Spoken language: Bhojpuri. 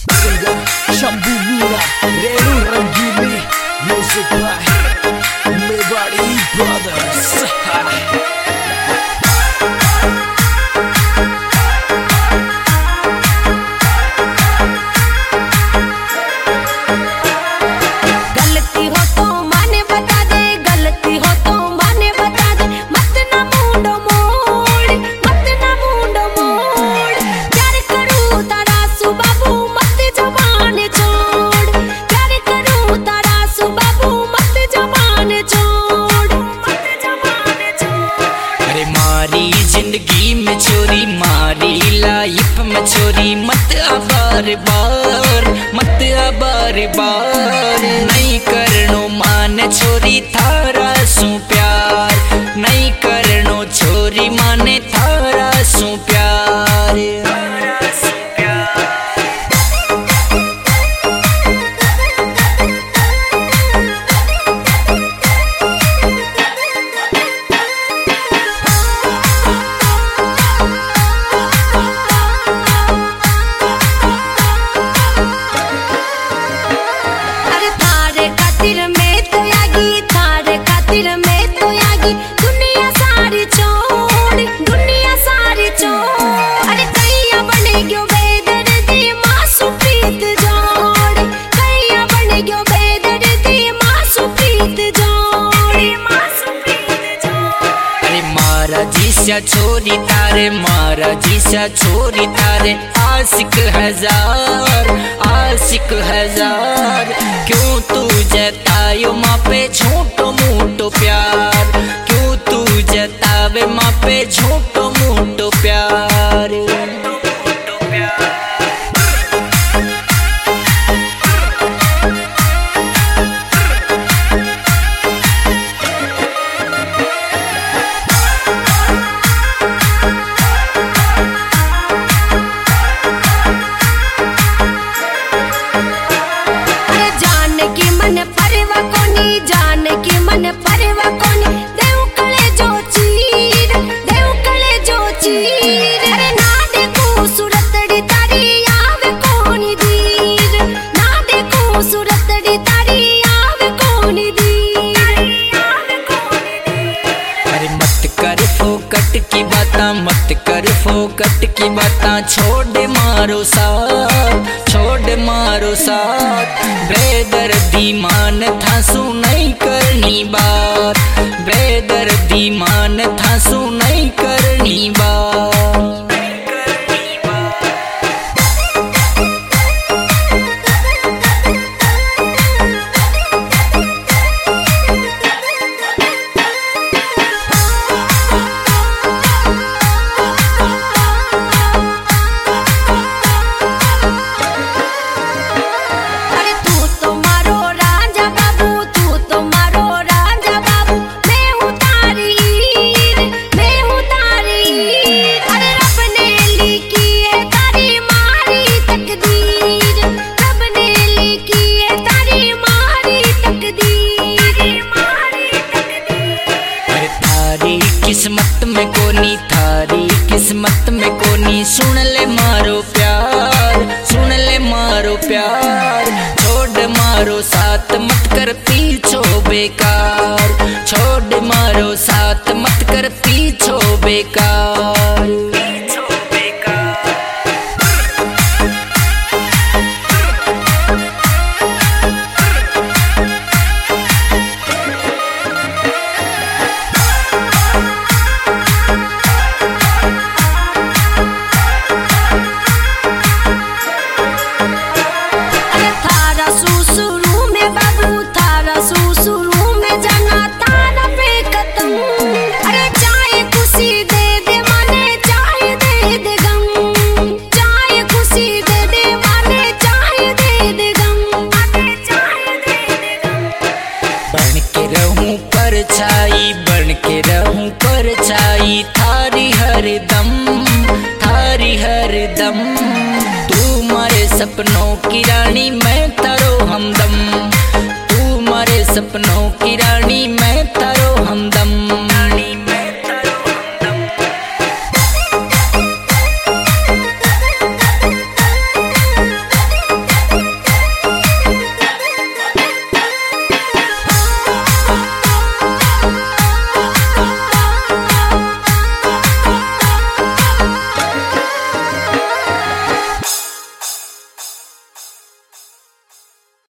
Shampoo Mira, Renu Rangili, music by Mewadi Brothers. जिंदगी में चोरी मारी लाइफ में चोरी मत आ बार बार, मत आ बार बार। नहीं करनो मान छोरी थारा सु प्यार, नहीं करनो छोरी माने थारा सु प्यार। जिसा छोरी तारे मारा जिसा छोरी तारे आशिक हजार, आशिक हजार। क्यों तू जतायो माँ पे झूठो मूठो प्यार, क्यों तू जतावे माँ पे झूठो मूठो प्यार। फोकट की बातां मत कर, फोकट की बातां छोड़ मारो साथ, छोड़ मारो साथ। बेदर्दी मान था सु नहीं करनी बात, बेदर्दी मान था सु नहीं करनी बात। किस्मत में कोनी थारी, किस्मत में कोनी। सुन ले मारो प्यार, सुन ले मारो प्यार। छोड़ मारो साथ मत कर पीछो बेकार, छोड़ मारो साथ मत कर पीछो बेकार। बन के रहूं परछाई थारी हरदम, थारी हरदम। तू मारे सपनों की रानी मैं तारो हमदम, तू मारे सपनों की रानी मैं तारो हमदम।